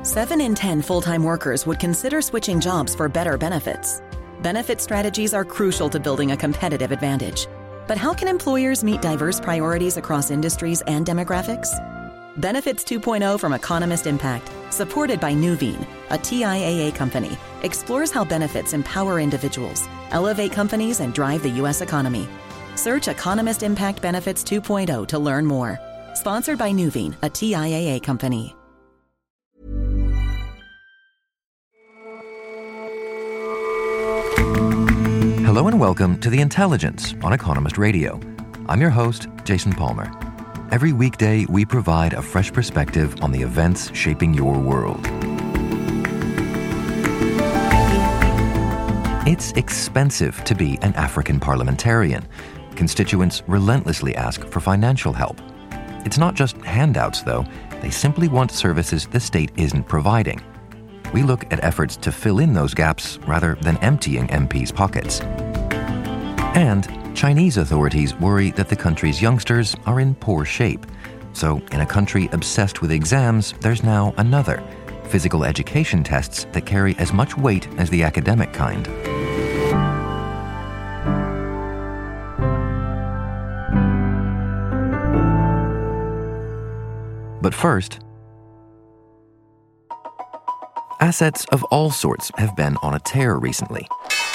7 in 10 full-time workers would consider switching jobs for better benefits. Benefit strategies are crucial to building a competitive advantage. But how can employers meet diverse priorities across industries and demographics? Benefits 2.0 from Economist Impact, supported by Nuveen, a TIAA company, explores how benefits empower individuals, elevate companies, and drive the U.S. economy. Search Economist Impact Benefits 2.0 to learn more. Sponsored by Nuveen, a TIAA company. Hello and welcome to The Intelligence on Economist Radio. I'm your host, Jason Palmer. Every weekday, we provide a fresh perspective on the events shaping your world. It's expensive to be an African parliamentarian. Constituents relentlessly ask for financial help. It's not just handouts, though. They simply want services the state isn't providing. We look at efforts to fill in those gaps rather than emptying MPs' pockets. And Chinese authorities worry that the country's youngsters are in poor shape. So, in a country obsessed with exams, there's now another: physical education tests that carry as much weight as the academic kind. But first, assets of all sorts have been on a tear recently.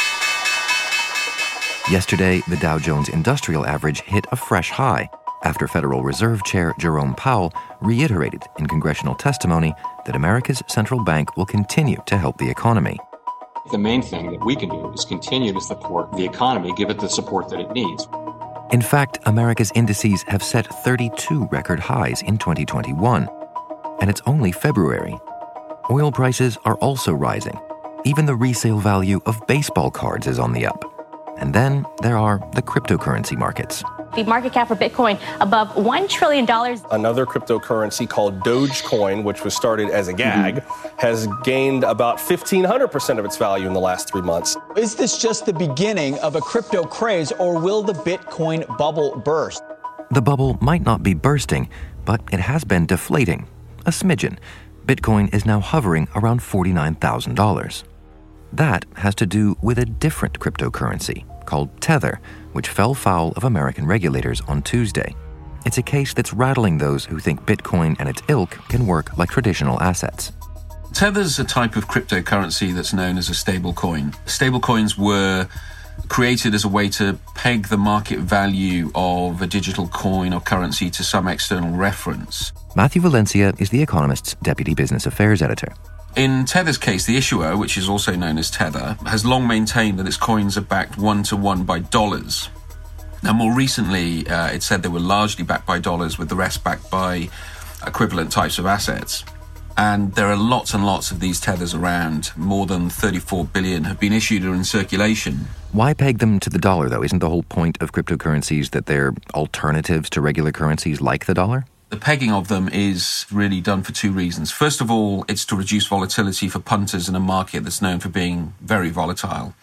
Yesterday, the Dow Jones Industrial Average hit a fresh high after Federal Reserve Chair Jerome Powell reiterated in congressional testimony that America's central bank will continue to help the economy. The main thing that we can do is continue to support the economy, give it the support that it needs. In fact, America's indices have set 32 record highs in 2021, and it's only February. Oil prices are also rising. Even the resale value of baseball cards is on the up. And then there are the cryptocurrency markets. The market cap for Bitcoin above $1 trillion. Another cryptocurrency called Dogecoin, which was started as a gag, has gained about 1,500% of its value in the last 3 months. Is this just the beginning of a crypto craze, or will the Bitcoin bubble burst? The bubble might not be bursting, but it has been deflating. A smidgen. Bitcoin is now hovering around $49,000. That has to do with a different cryptocurrency called Tether, which fell foul of American regulators on Tuesday. It's a case that's rattling those who think Bitcoin and its ilk can work like traditional assets. Tether's a type of cryptocurrency that's known as a stablecoin. Stablecoins were created as a way to peg the market value of a digital coin or currency to some external reference. Matthew Valencia is The Economist's Deputy Business Affairs Editor. In Tether's case, the issuer, which is also known as Tether, has long maintained that its coins are backed one-to-one by dollars. Now, more recently, it said they were largely backed by dollars, with the rest backed by equivalent types of assets. And there are lots and lots of these Tethers around. More than 34 billion have been issued or in circulation. Why peg them to the dollar, though? Isn't the whole point of cryptocurrencies that they're alternatives to regular currencies like the dollar? The pegging of them is really done for two reasons. First of all, it's to reduce volatility for punters in a market that's known for being very volatile.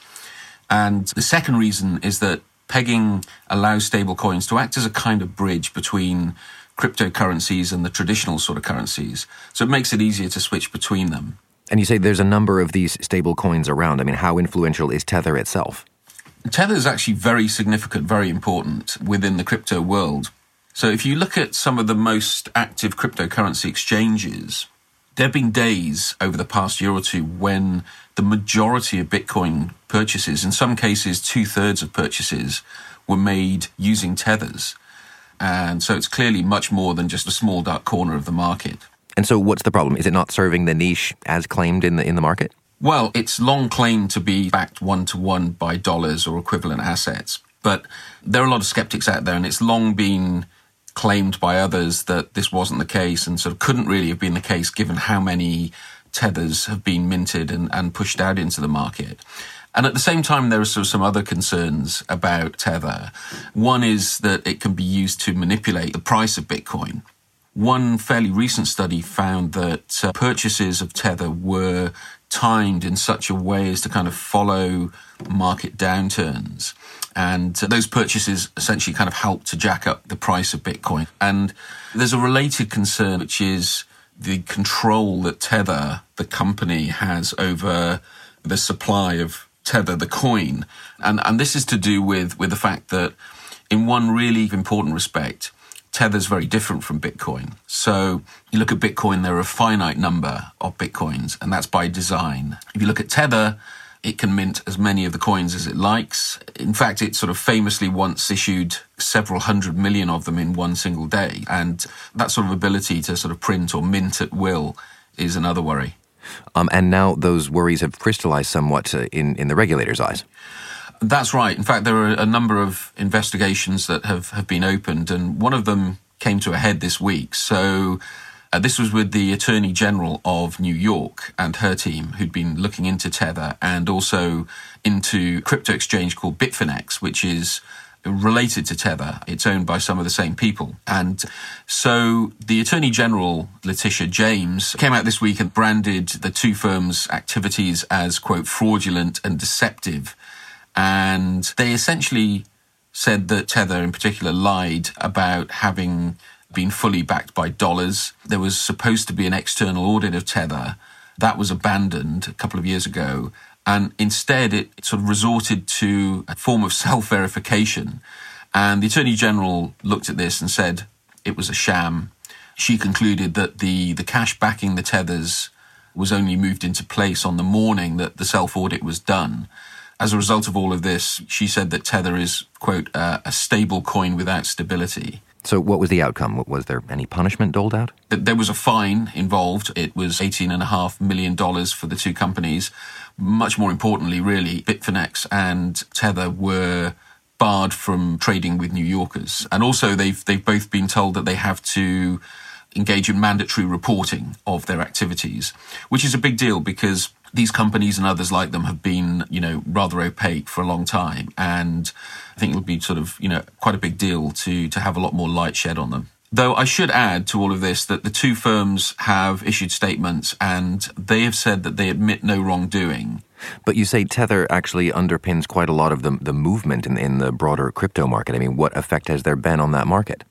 And the second reason is that pegging allows stablecoins to act as a kind of bridge between cryptocurrencies and the traditional sort of currencies. So it makes it easier to switch between them. And you say there's a number of these stablecoins around. I mean, how influential is Tether itself? Tether is actually very significant, very important within the crypto world. So if you look at some of the most active cryptocurrency exchanges, there have been days over the past year or two when the majority of Bitcoin purchases, in some cases 2/3 of purchases, were made using Tethers. And so it's clearly much more than just a small dark corner of the market. And so what's the problem? Is it not serving the niche as claimed in the market? Well, it's long claimed to be backed one-to-one by dollars or equivalent assets. But there are a lot of skeptics out there, and it's long been claimed by others that this wasn't the case and sort of couldn't really have been the case given how many Tethers have been minted and pushed out into the market. And at the same time, there are sort of some other concerns about Tether. One is that it can be used to manipulate the price of Bitcoin. One fairly recent study found that purchases of Tether were timed in such a way as to kind of follow market downturns. And those purchases essentially kind of help to jack up the price of Bitcoin. And there's a related concern, which is the control that Tether, the company, has over the supply of Tether, the coin. And this is to do with the fact that in one really important respect, Tether's very different from Bitcoin. So you look at Bitcoin, there are a finite number of Bitcoins, and that's by design. If you look at Tether, it can mint as many of the coins as it likes. In fact, it sort of famously once issued several 100 million of them in one single day. And that sort of ability to sort of print or mint at will is another worry. And now those worries have crystallized somewhat in the regulator's eyes. That's right. In fact, there are a number of investigations that have been opened, and one of them came to a head this week. So this was with the Attorney General of New York and her team, who'd been looking into Tether and also into crypto exchange called Bitfinex, which is related to Tether. It's owned by some of the same people. And so the Attorney General, Letitia James, came out this week and branded the two firms' activities as, quote, fraudulent and deceptive. And they essentially said that Tether in particular lied about having been fully backed by dollars. There was supposed to be an external audit of Tether. That was abandoned a couple of years ago. And instead, it sort of resorted to a form of self-verification. And the Attorney General looked at this and said it was a sham. She concluded that the cash backing the Tethers was only moved into place on the morning that the self-audit was done. As a result of all of this, she said that Tether is, quote, a stable coin without stability. So what was the outcome? Was there any punishment doled out? There was a fine involved. It was $18.5 million for the two companies. Much more importantly, really, Bitfinex and Tether were barred from trading with New Yorkers. And also they've both been told that they have to engage in mandatory reporting of their activities, which is a big deal because these companies and others like them have been, rather opaque for a long time. And I think it would be sort of, quite a big deal to have a lot more light shed on them. Though I should add to all of this that the two firms have issued statements and they have said that they admit no wrongdoing. But you say Tether actually underpins quite a lot of the movement in the broader crypto market. I mean, what effect has there been on that market?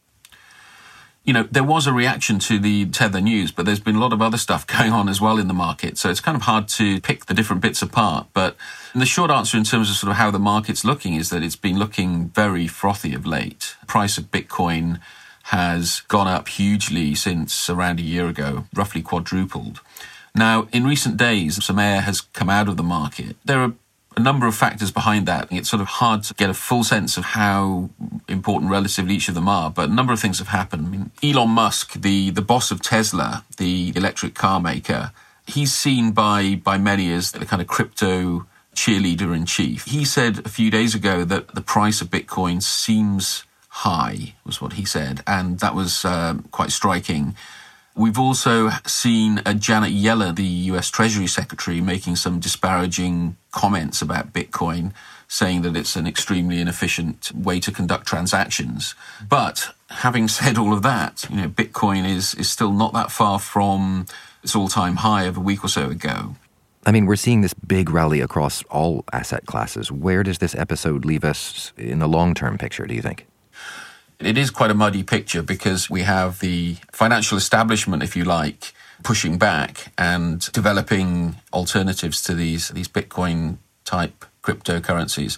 There was a reaction to the Tether news, but there's been a lot of other stuff going on as well in the market. So it's kind of hard to pick the different bits apart. But the short answer in terms of sort of how the market's looking is that it's been looking very frothy of late. The price of Bitcoin has gone up hugely since around a year ago, roughly quadrupled. Now, in recent days, some air has come out of the market. There are a number of factors behind that. It's sort of hard to get a full sense of how important relatively each of them are, but a number of things have happened. I mean, Elon Musk, the boss of Tesla, the electric car maker, he's seen by many as the kind of crypto cheerleader in chief. He said a few days ago that the price of Bitcoin seems high, was what he said, and that was quite striking. We've also seen Janet Yellen, the US Treasury Secretary, making some disparaging comments about Bitcoin, saying that it's an extremely inefficient way to conduct transactions. But having said all of that, Bitcoin is still not that far from its all-time high of a week or so ago. I mean, we're seeing this big rally across all asset classes. Where does this episode leave us in the long-term picture, do you think? It is quite a muddy picture because we have the financial establishment, if you like, pushing back and developing alternatives to these Bitcoin-type cryptocurrencies.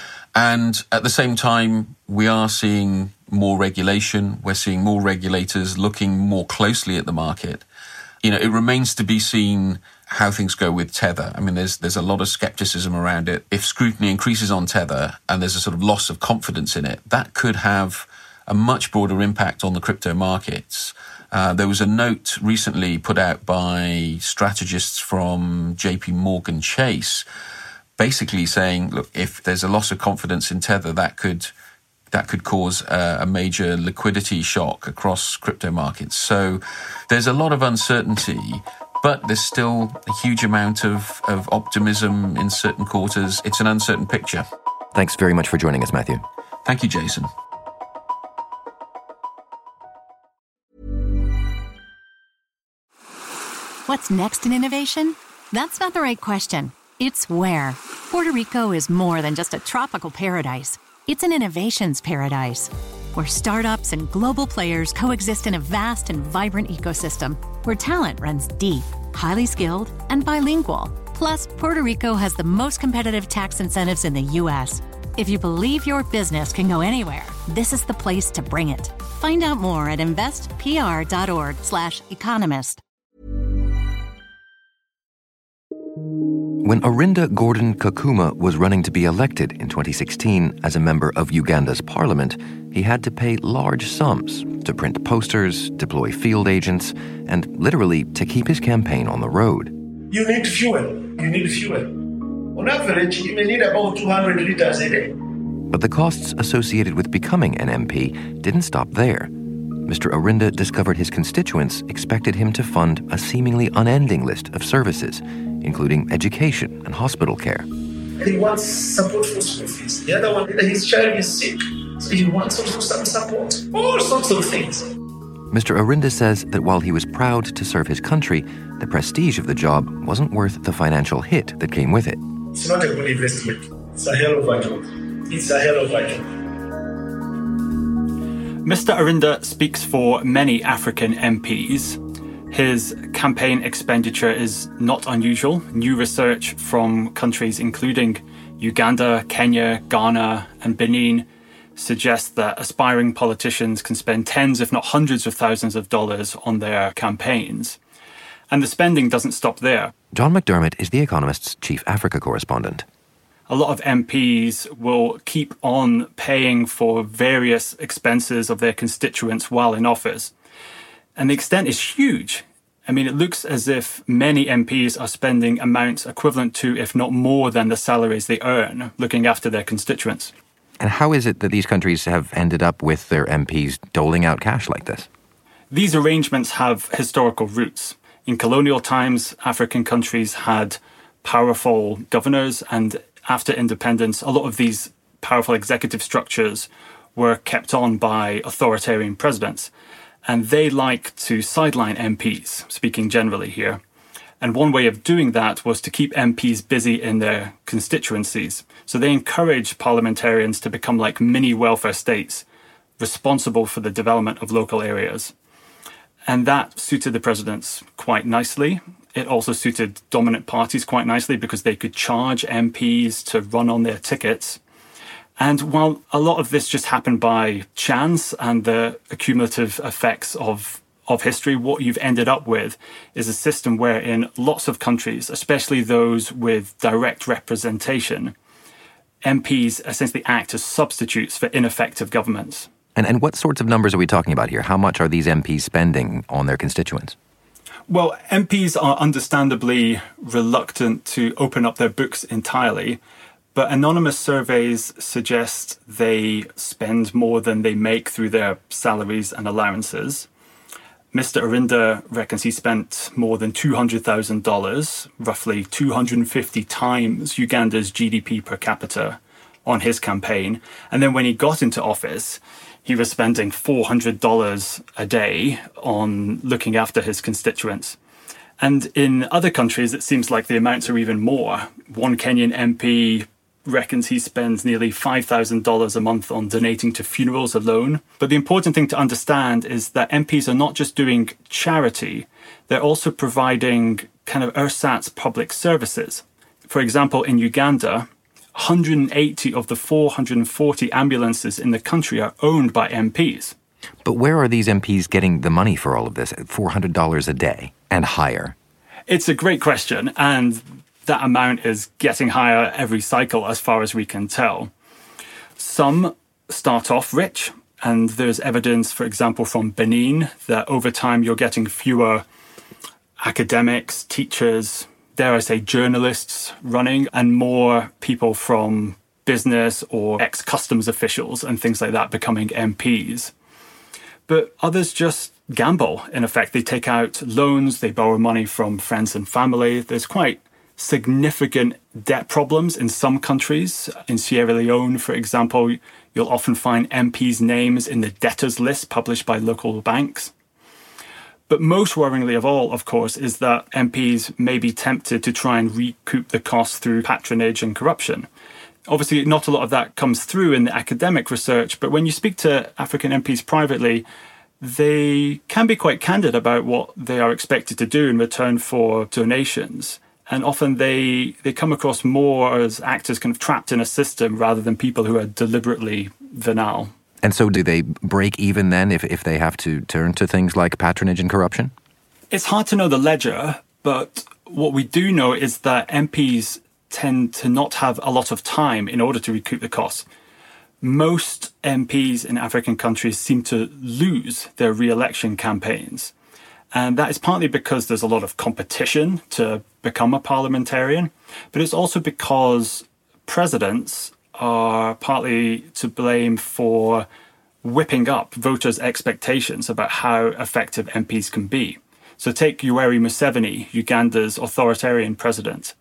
And at the same time, we are seeing more regulation. We're seeing more regulators looking more closely at the market. It remains to be seen how things go with Tether. I mean, there's a lot of skepticism around it. If scrutiny increases on Tether and there's a sort of loss of confidence in it, that could have a much broader impact on the crypto markets. There was a note recently put out by strategists from JP Morgan Chase, basically saying, look, if there's a loss of confidence in Tether, that could cause a major liquidity shock across crypto markets. So there's a lot of uncertainty, but there's still a huge amount of optimism in certain quarters. It's an uncertain picture. Thanks very much for joining us, Matthew. Thank you, Jason. What's next in innovation? That's not the right question. It's where. Puerto Rico is more than just a tropical paradise. It's an innovations paradise, where startups and global players coexist in a vast and vibrant ecosystem, where talent runs deep, highly skilled, and bilingual. Plus, Puerto Rico has the most competitive tax incentives in the U.S. If you believe your business can go anywhere, this is the place to bring it. Find out more at investpr.org/economist. When Orinda Gordon Kakuma was running to be elected in 2016 as a member of Uganda's parliament, he had to pay large sums to print posters, deploy field agents, and literally to keep his campaign on the road. You need fuel. On average, you may need about 200 liters a day. But the costs associated with becoming an MP didn't stop there. Mr. Orinda discovered his constituents expected him to fund a seemingly unending list of services, including education and hospital care. He wants support for school fees. The other one, his child is sick, so he wants also some support. All sorts of things. Mr. Orinda says that while he was proud to serve his country, the prestige of the job wasn't worth the financial hit that came with it. It's not a good investment. It's a hell of a job. Mr. Orinda speaks for many African MPs. His campaign expenditure is not unusual. New research from countries including Uganda, Kenya, Ghana, and Benin suggests that aspiring politicians can spend tens, if not hundreds of thousands of dollars on their campaigns. And the spending doesn't stop there. John McDermott is The Economist's chief Africa correspondent. A lot of MPs will keep on paying for various expenses of their constituents while in office. And the extent is huge. I mean, it looks as if many MPs are spending amounts equivalent to, if not more than the salaries they earn, looking after their constituents. And how is it that these countries have ended up with their MPs doling out cash like this? These arrangements have historical roots. In colonial times, African countries had powerful governors, and after independence, a lot of these powerful executive structures were kept on by authoritarian presidents. And they like to sideline MPs, speaking generally here. And one way of doing that was to keep MPs busy in their constituencies. So they encourage parliamentarians to become like mini welfare states, responsible for the development of local areas. And that suited the presidents quite nicely. It also suited dominant parties quite nicely because they could charge MPs to run on their tickets. And while a lot of this just happened by chance and the accumulative effects of history, what you've ended up with is a system where in lots of countries, especially those with direct representation, MPs essentially act as substitutes for ineffective governments. And what sorts of numbers are we talking about here? How much are these MPs spending on their constituents? Well, MPs are understandably reluctant to open up their books entirely, but anonymous surveys suggest they spend more than they make through their salaries and allowances. Mr. Orinda reckons he spent more than $200,000, roughly 250 times Uganda's GDP per capita, on his campaign. And then when he got into office, he was spending $400 a day on looking after his constituents. And in other countries, it seems like the amounts are even more. One Kenyan MP reckons he spends nearly $5,000 a month on donating to funerals alone. But the important thing to understand is that MPs are not just doing charity, they're also providing kind of ersatz public services. For example, in Uganda, 180 of the 440 ambulances in the country are owned by MPs. But where are these MPs getting the money for all of this? $400 a day and higher? It's a great question, and that amount is getting higher every cycle as far as we can tell. Some start off rich, and there's evidence, for example, from Benin, that over time you're getting fewer academics, teachers, dare I say, journalists running, and more people from business or ex-customs officials and things like that becoming MPs. But others just gamble, in effect. They take out loans, they borrow money from friends and family. There's quite significant debt problems in some countries. In Sierra Leone, for example, you'll often find MPs' names in the debtors list published by local banks. But most worryingly of all, of course, is that MPs may be tempted to try and recoup the costs through patronage and corruption. Obviously, not a lot of that comes through in the academic research, but when you speak to African MPs privately, they can be quite candid about what they are expected to do in return for donations. And often they come across more as actors kind of trapped in a system rather than people who are deliberately venal. And so do they break even then if they have to turn to things like patronage and corruption? It's hard to know the ledger, but what we do know is that MPs tend to not have a lot of time in order to recoup the costs. Most MPs in African countries seem to lose their re-election campaigns. And that is partly because there's a lot of competition to become a parliamentarian, but it's also because presidents are partly to blame for whipping up voters' expectations about how effective MPs can be. So take Yoweri Museveni, Uganda's authoritarian president.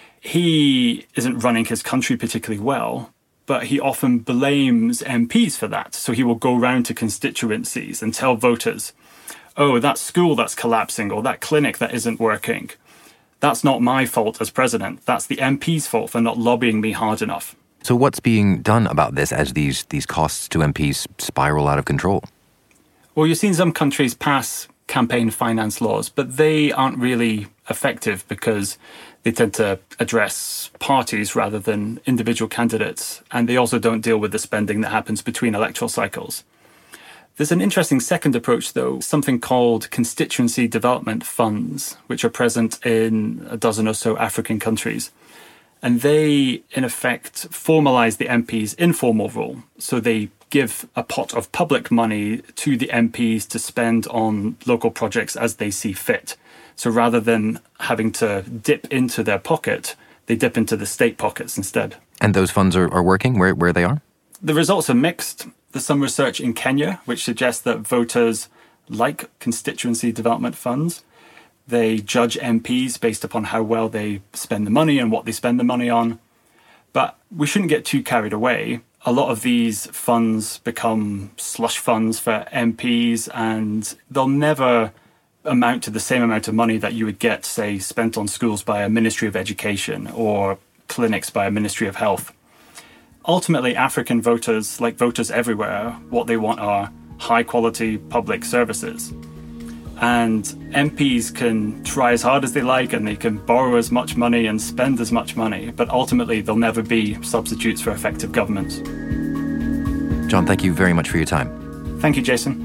He isn't running his country particularly well, but he often blames MPs for that. So he will go round to constituencies and tell voters, oh, that school that's collapsing or that clinic that isn't working, that's not my fault as president. That's the MP's fault for not lobbying me hard enough. So what's being done about this as these costs to MPs spiral out of control? Well, you've seen some countries pass campaign finance laws, but they aren't really effective because they tend to address parties rather than individual candidates. And they also don't deal with the spending that happens between electoral cycles. There's an interesting second approach, though, something called constituency development funds, which are present in a dozen or so African countries. And they, in effect, formalise the MP's informal role. So they give a pot of public money to the MPs to spend on local projects as they see fit. So rather than having to dip into their pocket, they dip into the state pockets instead. And those funds are working where they are? The results are mixed. There's some research in Kenya which suggests that voters like constituency development funds. They judge MPs based upon how well they spend the money and what they spend the money on. But we shouldn't get too carried away. A lot of these funds become slush funds for MPs, and they'll never amount to the same amount of money that you would get, say, spent on schools by a Ministry of Education or clinics by a Ministry of Health. Ultimately, African voters, like voters everywhere, what they want are high-quality public services. And MPs can try as hard as they like and they can borrow as much money and spend as much money, but ultimately they'll never be substitutes for effective government. John, thank you very much for your time. Thank you, Jason.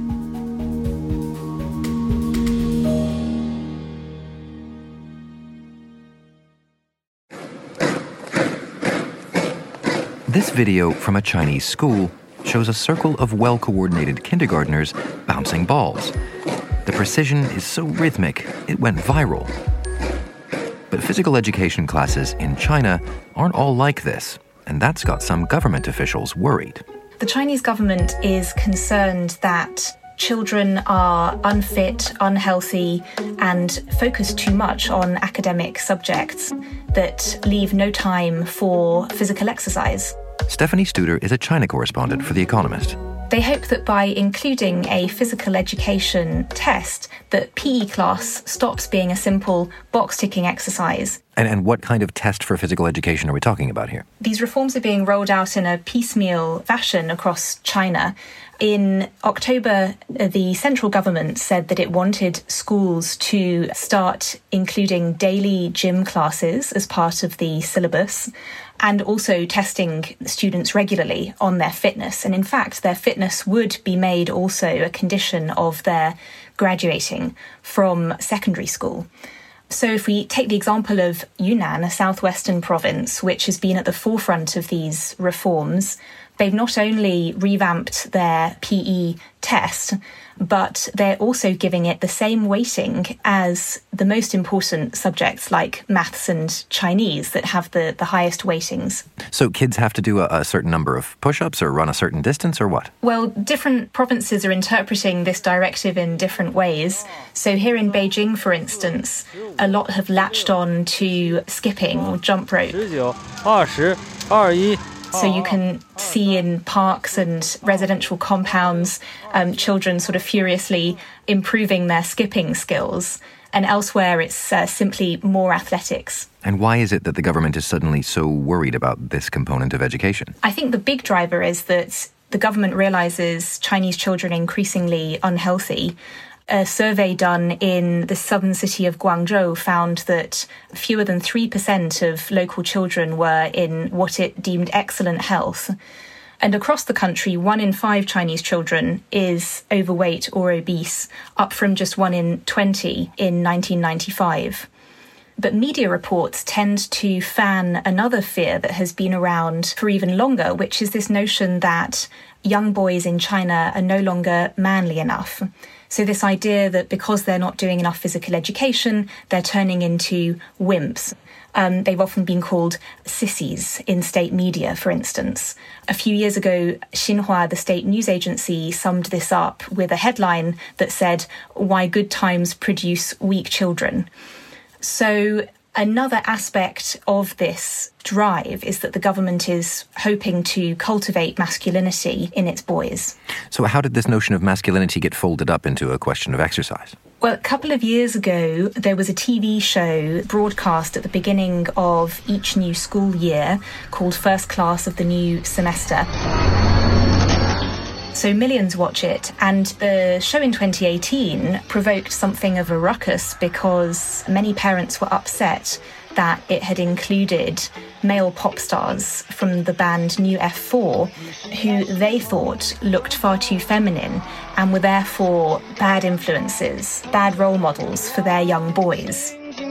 This video from a Chinese school shows a circle of well-coordinated kindergartners bouncing balls. The precision is so rhythmic, it went viral. But physical education classes in China aren't all like this, and that's got some government officials worried. The Chinese government is concerned that children are unfit, unhealthy, and focus too much on academic subjects that leave no time for physical exercise. Stephanie Studer is a China correspondent for The Economist. They hope that by including a physical education test, that PE class stops being a simple box-ticking exercise. And what kind of test for physical education are we talking about here? These reforms are being rolled out in a piecemeal fashion across China. In October, the central government said that it wanted schools to start including daily gym classes as part of the syllabus, and also testing students regularly on their fitness. And in fact, their fitness would be made also a condition of their graduating from secondary school. So if we take the example of Yunnan, a southwestern province, which has been at the forefront of these reforms, they've not only revamped their PE test, but they're also giving it the same weighting as the most important subjects like maths and Chinese that have the highest weightings. So kids have to do a certain number of push-ups or run a certain distance or what? Well, different provinces are interpreting this directive in different ways. So here in Beijing, for instance, a lot have latched on to skipping or jump rope. So you can see in parks and residential compounds, children sort of furiously improving their skipping skills. And elsewhere, it's simply more athletics. And why is it that the government is suddenly so worried about this component of education? I think the big driver is that the government realizes Chinese children are increasingly unhealthy. A survey done in the southern city of Guangzhou found that fewer than 3% of local children were in what it deemed excellent health. And across the country, 1 in 5 Chinese children is overweight or obese, up from just 1 in 20 in 1995. But media reports tend to fan another fear that has been around for even longer, which is this notion that young boys in China are no longer manly enough. So this idea that because they're not doing enough physical education, they're turning into wimps. They've often been called sissies in state media, for instance. A few years ago, Xinhua, the state news agency, summed this up with a headline that said, "Why good times produce weak children." So another aspect of this drive is that the government is hoping to cultivate masculinity in its boys. So how did this notion of masculinity get folded up into a question of exercise? Well, a couple of years ago, there was a TV show broadcast at the beginning of each new school year called First Class of the New Semester. So millions watch it, and the show in 2018 provoked something of a ruckus because many parents were upset that it had included male pop stars from the band New F4, who they thought looked far too feminine and were therefore bad influences, bad role models for their young boys.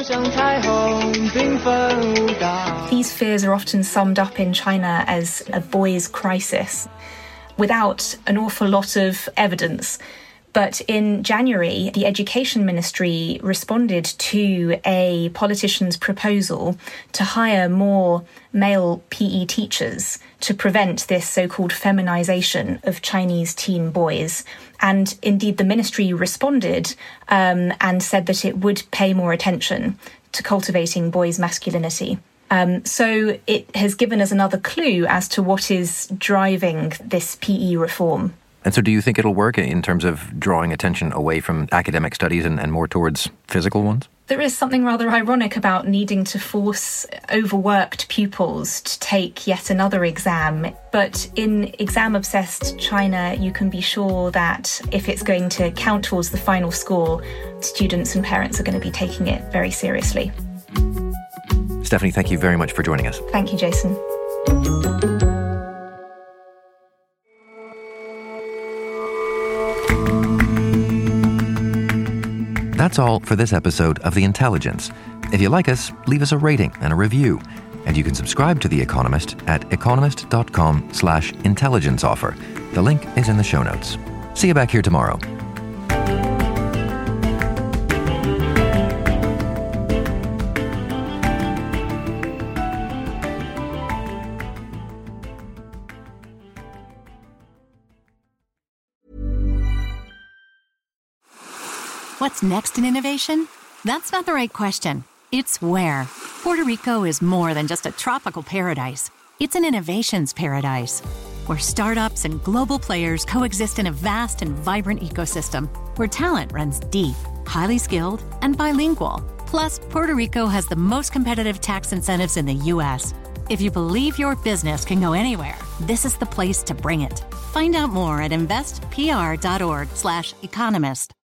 These fears are often summed up in China as a boys' crisis, without an awful lot of evidence. But in January, the Education Ministry responded to a politician's proposal to hire more male PE teachers to prevent this so-called feminization of Chinese teen boys. And indeed, the ministry responded and said that it would pay more attention to cultivating boys' masculinity. So it has given us another clue as to what is driving this PE reform. And so do you think it'll work in terms of drawing attention away from academic studies and more towards physical ones? There is something rather ironic about needing to force overworked pupils to take yet another exam. But in exam-obsessed China, you can be sure that if it's going to count towards the final score, students and parents are going to be taking it very seriously. Stephanie, thank you very much for joining us. Thank you, Jason. That's all for this episode of The Intelligence. If you like us, leave us a rating and a review. And you can subscribe to The Economist at economist.com/intelligence offer. The link is in the show notes. See you back here tomorrow. What's next in innovation? That's not the right question. It's where. Puerto Rico is more than just a tropical paradise. It's an innovations paradise, where startups and global players coexist in a vast and vibrant ecosystem, where talent runs deep, highly skilled, and bilingual. Plus, Puerto Rico has the most competitive tax incentives in the U.S. If you believe your business can go anywhere, this is the place to bring it. Find out more at investpr.org/economist.